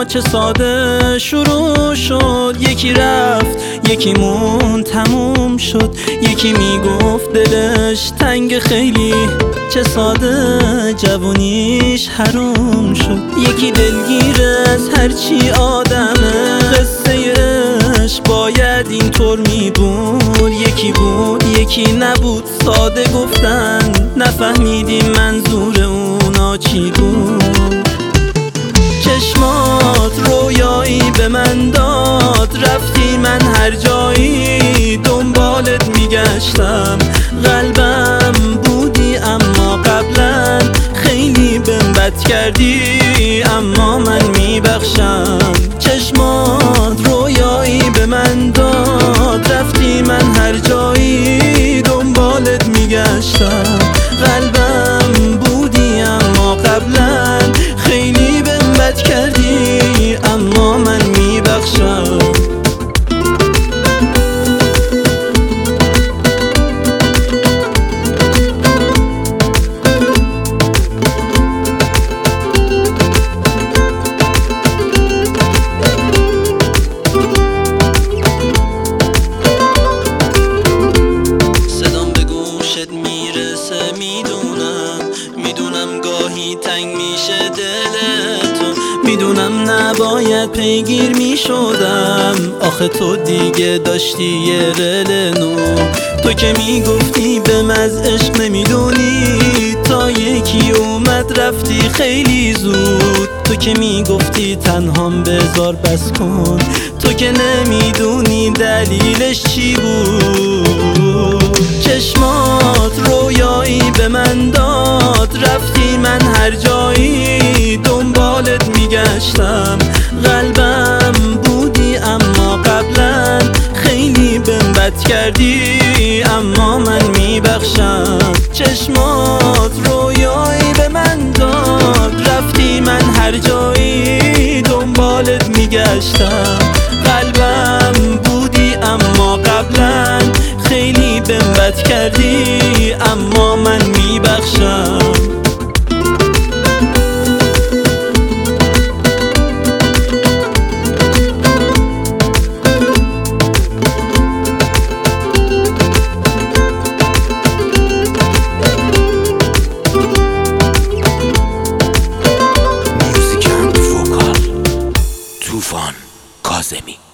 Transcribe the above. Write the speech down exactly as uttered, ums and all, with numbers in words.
چه ساده شروع شد، یکی رفت یکی مون تموم شد. یکی میگفت دلش تنگ خیلی، چه ساده جوونیش حروم شد. یکی دلگیر از هرچی آدمه، قصه عشق باید اینطور میبود. یکی بود یکی نبود، ساده گفتن نفهمیدیم منظور اونا چی بود. چشمات رویایی به من داد، رفتی من هر جایی دنبالت میگشتم. قلبم بودی اما قبلا خیلی بهم بد کردی، اما من میبخشم. چشمات رویایی به من داد، رفتی من هر جایی دنبالت میگشتم. قلبم بودی اما قبلا خیلی بهم بد کردی، اما من میبخشم. میدونم گاهی تنگ میشه دل تو، میدونم نباید پیگیر میشدم. آخه تو دیگه داشتی یه رل نو، تو که میگفتی بهم از عشق نمیدونی، تا یکی اومد رفتی خیلی زود. تو که میگفتی تنهام بذار بس کن، تو که نمیدونی دلیلش چی بود. چشمات رویایی به من داد، رفتی من هر جایی دنبالت میگشتم. قلبم بودی اما قبلا خیلی بهم بد کردی، اما من میبخشم. چشمات رویایی به من داد، رفتی من هر جایی دنبالت میگشتم. قلبم بودی اما قبلا خیلی بهم بد کردی، اما من میبخشم. طوفان کاظمی.